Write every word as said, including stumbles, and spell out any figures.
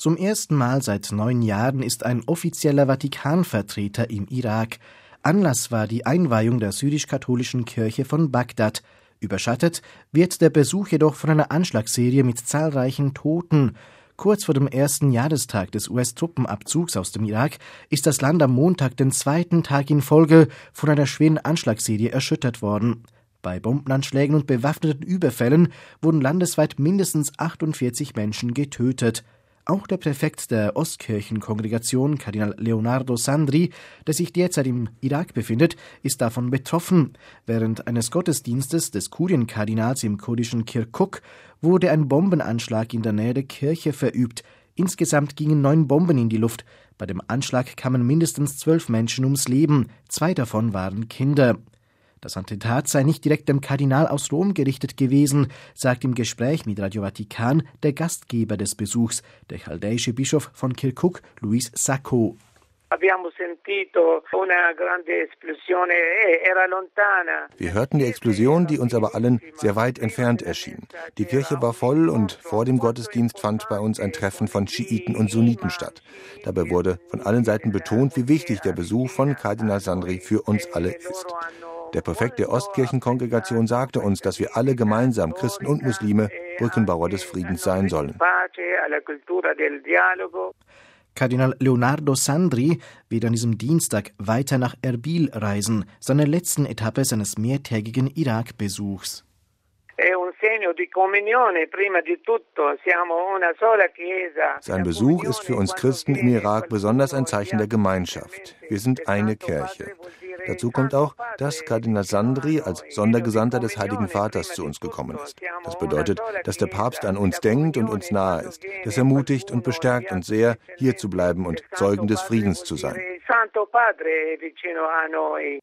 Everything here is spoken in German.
Zum ersten Mal seit neun Jahren ist ein offizieller Vatikanvertreter im Irak. Anlass war die Einweihung der syrisch-katholischen Kirche von Bagdad. Überschattet wird der Besuch jedoch von einer Anschlagsserie mit zahlreichen Toten. Kurz vor dem ersten Jahrestag des U S-Truppenabzugs aus dem Irak ist das Land am Montag den zweiten Tag in Folge von einer schweren Anschlagsserie erschüttert worden. Bei Bombenanschlägen und bewaffneten Überfällen wurden landesweit mindestens achtundvierzig Menschen getötet. Auch der Präfekt der Ostkirchenkongregation, Kardinal Leonardo Sandri, der sich derzeit im Irak befindet, ist davon betroffen. Während eines Gottesdienstes des Kurienkardinals im kurdischen Kirkuk wurde ein Bombenanschlag in der Nähe der Kirche verübt. Insgesamt gingen neun Bomben in die Luft. Bei dem Anschlag kamen mindestens zwölf Menschen ums Leben. Zwei davon waren Kinder. Das Attentat sei nicht direkt dem Kardinal aus Rom gerichtet gewesen, sagt im Gespräch mit Radio Vatikan der Gastgeber des Besuchs, der chaldäische Bischof von Kirkuk, Luis Sacco. Wir hörten die Explosion, die uns aber allen sehr weit entfernt erschien. Die Kirche war voll und vor dem Gottesdienst fand bei uns ein Treffen von Schiiten und Sunniten statt. Dabei wurde von allen Seiten betont, wie wichtig der Besuch von Kardinal Sandri für uns alle ist. Der Präfekt der Ostkirchenkongregation sagte uns, dass wir alle gemeinsam, Christen und Muslime, Brückenbauer des Friedens sein sollen. Kardinal Leonardo Sandri wird an diesem Dienstag weiter nach Erbil reisen, seiner letzten Etappe seines mehrtägigen Irak-Besuchs. Sein Besuch ist für uns Christen im Irak besonders ein Zeichen der Gemeinschaft. Wir sind eine Kirche. Dazu kommt auch, dass Kardinal Sandri als Sondergesandter des Heiligen Vaters zu uns gekommen ist. Das bedeutet, dass der Papst an uns denkt und uns nahe ist. Das ermutigt und bestärkt uns sehr, hier zu bleiben und Zeugen des Friedens zu sein.